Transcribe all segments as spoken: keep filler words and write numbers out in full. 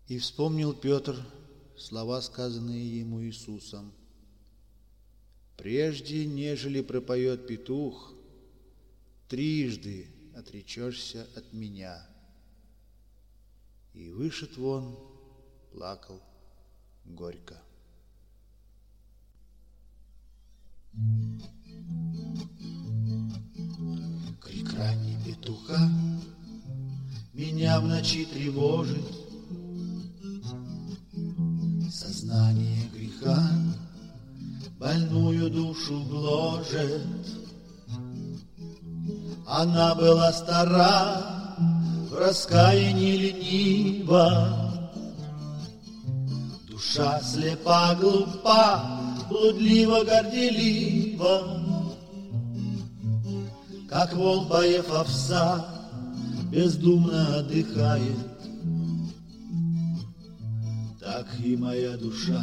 И вспомнил Петр слова, сказанные ему Иисусом: «Прежде, нежели пропоет петух, трижды отречешься от меня». И вышед вон, плакал горько. Крик ранний петуха меня в ночи тревожит, сознание греха больную душу гложет. Она была стара, в раскаянии ленива, душа слепа, глупа, блудливо, горделива. Как вол, поев овса, бездумно отдыхает, так и моя душа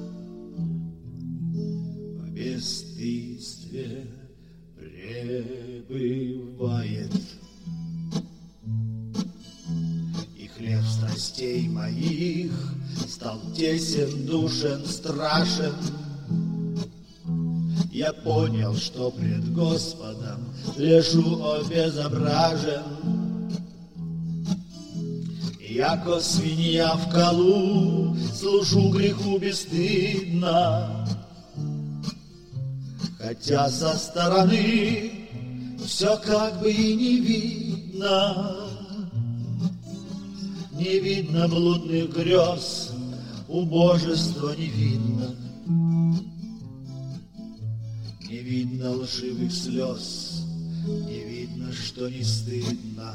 в бесстыдстве пребывает. И хлеб страстей моих стал тесен, душен, страшен. Я понял, что пред Господом лежу обезображен. Яко свинья в колу служу греху бесстыдно, хотя со стороны все как бы и не видно. Не видно блудных грез, убожества не видно. Не видно лживых слез, не видно, что не стыдно.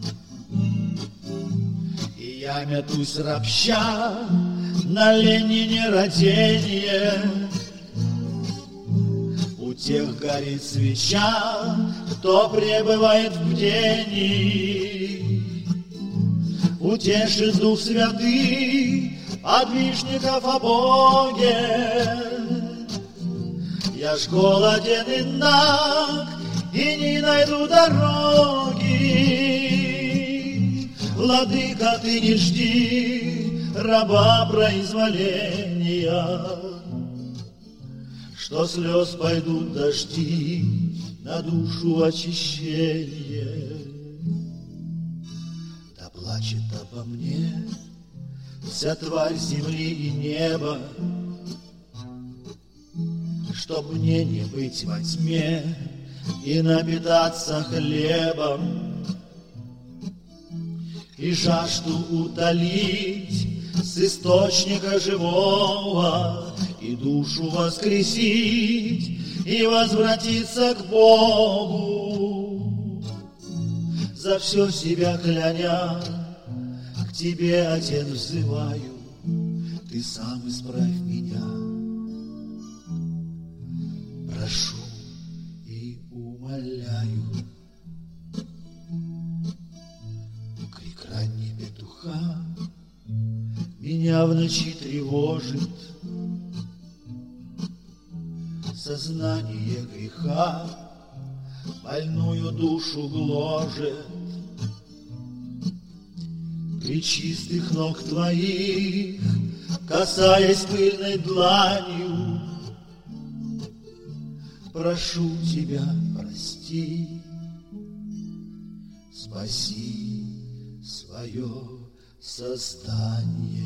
И я метусь ропща на лень и нераденье. У тех горит свеча, кто пребывает в бдении. Утешит Дух Святый подвижников о Боге. Я ж голоден и наг, и не найду дороги. Владыка, ты не жди раба произволения, что слез пойдут дожди на душу очищение. Да плачет обо мне вся тварь земли и неба, чтоб мне не быть во тьме и напитаться хлебом, и жажду утолить с источника живого, и душу воскресить, и возвратиться к Богу. За все себя кляня, к тебе, Отец, взываю, ты сам исправь меня. Прошу и умоляю. Крик ранний петуха меня в ночи тревожит, сознание греха больную душу гложет. При чистых ног твоих, касаясь пыльной дланью, прошу тебя, прости, спаси свое создание.